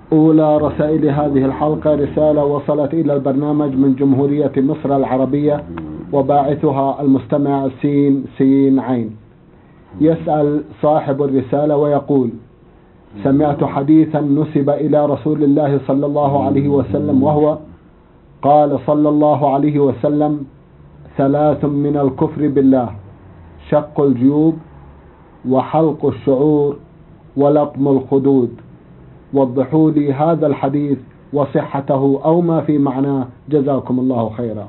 أولى رسائل هذه الحلقة رسالة وصلت إلى البرنامج من جمهورية مصر العربية وباعثها المستمع سين عين. يسأل صاحب الرسالة ويقول: سمعت حديثا نسب إلى رسول الله صلى الله عليه وسلم، وهو قال صلى الله عليه وسلم: 3 من الكفر بالله: شق الجيوب، وحلق الشعور، ولطم الخدود. وضحوا لي هذا الحديث وصحته أو ما في معناه، جزاكم الله خيرا.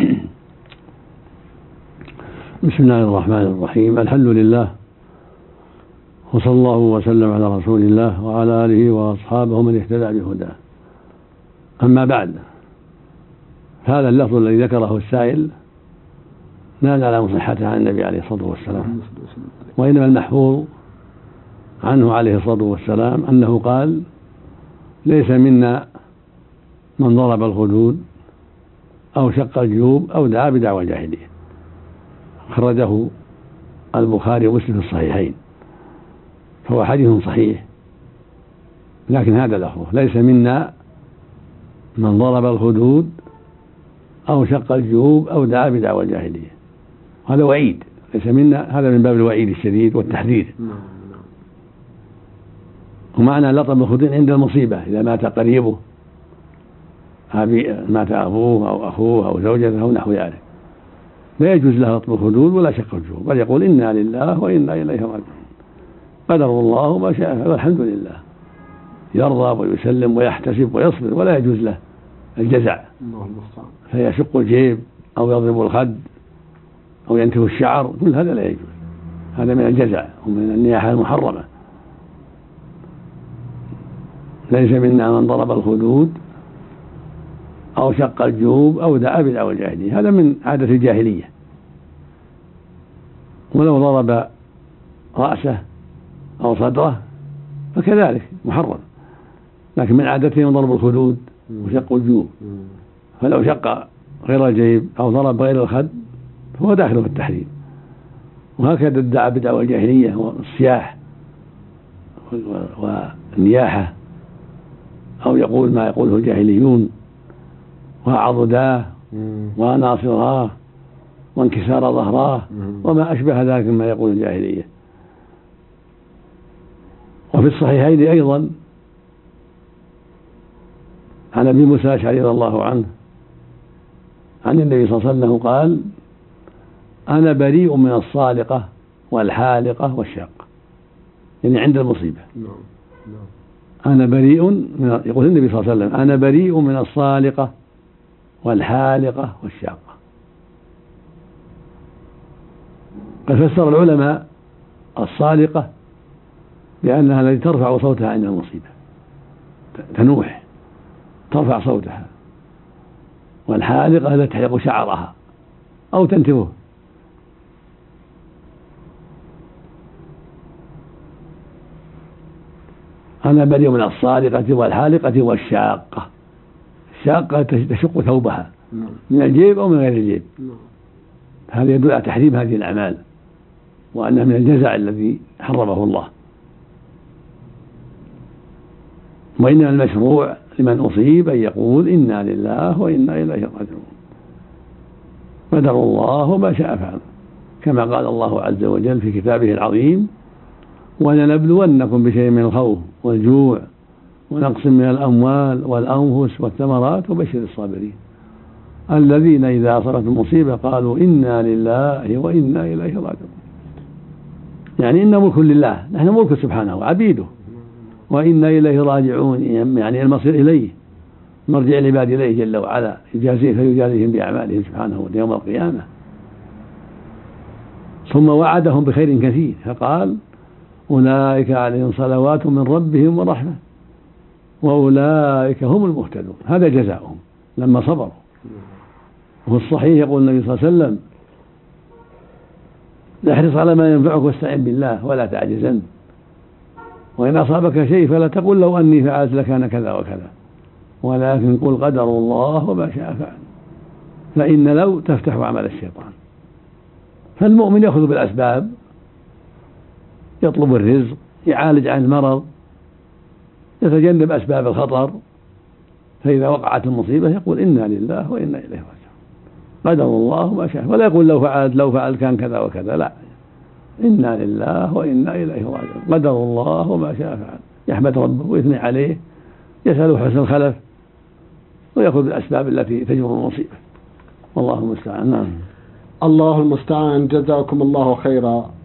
بسم الله الرحمن الرحيم. الحمد لله، وصلى الله وسلم على رسول الله وعلى آله وأصحابه من اهتدى بهداه. أما بعد، هذا اللفظ الذي ذكره السائل لا نعلم صحته عن النبي عليه الصلاة والسلام، وإنما المحفوظ عنه عليه الصلاة والسلام أنه قال: ليس منا من ضرب الخدود أو شق الجيوب أو دعا بدعوى الجاهلية. خرجه البخاري ومسلم في الصحيحين، فهو حديث صحيح، لكن هذا لفظه: ليس منا من ضرب الخدود أو شق الجيوب أو دعا بدعوى الجاهلية. هذا وعيد، ليس منا، هذا من باب الوعيد الشديد والتحذير. ومعنى لطم الخدود عند المصيبة، إذا مات قريبه، مات أبوه أو أخوه أو زوجته أو نحو ذلك، لا يجوز له لطم الخدود ولا شق الجيوب، بل يقول: إنا لله وإنا إليه راجعون، قدر الله ما شاء، والحمد لله. يرضى ويسلم ويحتسب ويصبر، ولا يجوز له الجزع، فيشق الجيب أو يضرب الخد أو ينتف الشعر، كل هذا لا يجوز، هذا من الجزع ومن النياحة المحرمة. ليس منا من ضرب الخدود أو شق الجيوب أو دعا بدعوى الجاهلية، هذا من عادة الجاهلية. ولو ضرب رأسه أو صدره فكذلك محرم، لكن من عادتهم ضرب الخدود وشق الجيوب، فلو شق غير الجيب أو ضرب غير الخد فهو داخل في التحريم. وهكذا ادعى بدعوى الجاهلية والصياح والنياحة، أو يقول ما يقوله الجاهليون: وعضداه وناصراه وانكسار ظهراه وما أشبه ذلك مما يقول الجاهلية. وفي الصحيحين أيضا عن أبي موسى الأشعري رضي الله عنه عن النبي صلى الله عليه وسلم قال: أنا بريء من الصالقة والحالقة والشاقة، يعني عند المصيبة. أنا بريء من، يقول النبي صلى الله عليه وسلم: أنا بريء من الصالقة والحالقة والشاقة. قد فسر العلماء الصالقة بأنها التي ترفع صوتها عند المصيبة، تنوح ترفع صوتها، والحالقة التي تحلق شعرها أو تنتفه. أنا بريء من الصالقة والحالقة والشاقة. الشاقة تشق ثوبها من الجيب أو من غير الجيب، هذا يدل على تحريم هذه الأعمال، وأنها من الجزع الذي حرمه الله. وإنما المشروع لمن أصيب أن يقول: إنا لله وإنا إليه راجعون، قدر الله وما شاء فعل، كما قال الله عز وجل في كتابه العظيم: ولنبلونكم بشيء من الخوف والجوع ونقص من الأموال والأنفس والثمرات وبشر الصابرين الذين إذا أصابتهم مصيبة قالوا: إنا لله وإنا إليه راجعون. يعني إن ملك لله، نحن ملك سبحانه عبيده، وإنا إليه راجعون، يعني المصير إليه، مرجع العباد إليه جل وعلا، يجازيه فيجازيهم بأعمالهم سبحانه يوم القيامة. ثم وعدهم بخير كثير فقال: أولئك عليهم صلوات من ربهم ورحمة وأولئك هم المهتدون. هذا جزاؤهم لما صبروا. وفي الصحيح يقول النبي صلى الله عليه وسلم: احرص على ما ينفعك واستعن بالله ولا تعجزن، وإن أصابك شيء فلا تقل لو أني فعلت لكان كذا وكذا، ولكن قل قدر الله وما شاء فعل، فإن لو تفتح عمل الشيطان. فالمؤمن يأخذ بالأسباب، يطلب الرزق، يعالج عن المرض، يتجنب أسباب الخطر، فإذا وقعت المصيبة يقول إنا لله وإنا إليه راجعون، قدر الله ما شاء، ولا يقول لو فعلت كان كذا وكذا، لا، إنا لله وإنا إليه راجعون، قدر الله وما شاء فعل، يحمد ربه ويثني عليه، يسأل حسن الخلف، ويأخذ بالأسباب التي تجبر المصيبة، والله المستعان. نعم. الله المستعان. جزاكم الله خيرا.